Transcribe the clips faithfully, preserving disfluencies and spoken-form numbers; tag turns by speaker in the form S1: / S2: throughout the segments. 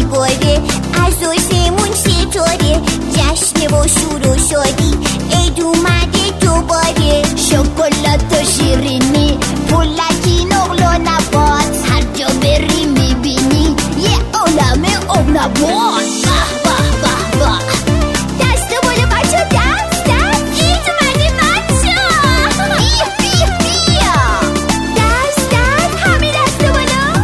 S1: میبره. عروسیمون چطوره؟ جشن و شور و شادی عید اومده دوباره. شکلات و شیرینی، پولکی، نقل و نبات، هر جا بری میبینی یه عالم آب نبات. به به به به. دست بالا بچه، دست دست، عید اومده بچه. بیا بیا بیا. دست دست، همه دست بالا.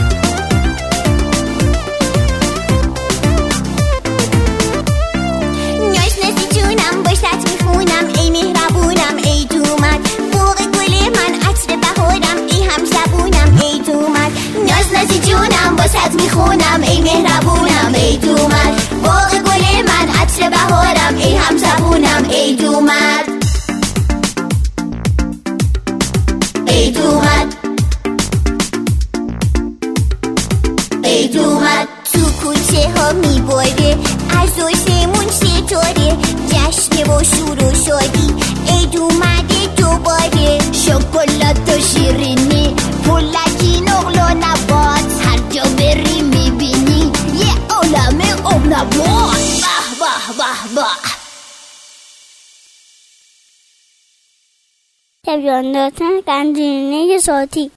S1: ناز نازی جونم باشت میخونم، ای مهربونم عید اومد. بوق گل من عطر بهارم، ای هم زبونم عید اومد. ناز نازی جونم باشت میخونم، ای مهربونم عید اومد. بوق گل من عطر بهارم، ای هم زبونم عید اومد. عید اومد، عید اومد. تو کوچه ها میبره. عروسیمون چطوره؟ جشن و شور و شادی عید اومده دوباره. شکلات و شیرینی، پولکی، نقل و نبات، هر جا بری میبینی یه عالم آب نبات. به به به به.
S2: تبیان دادن گنجینه صوتی.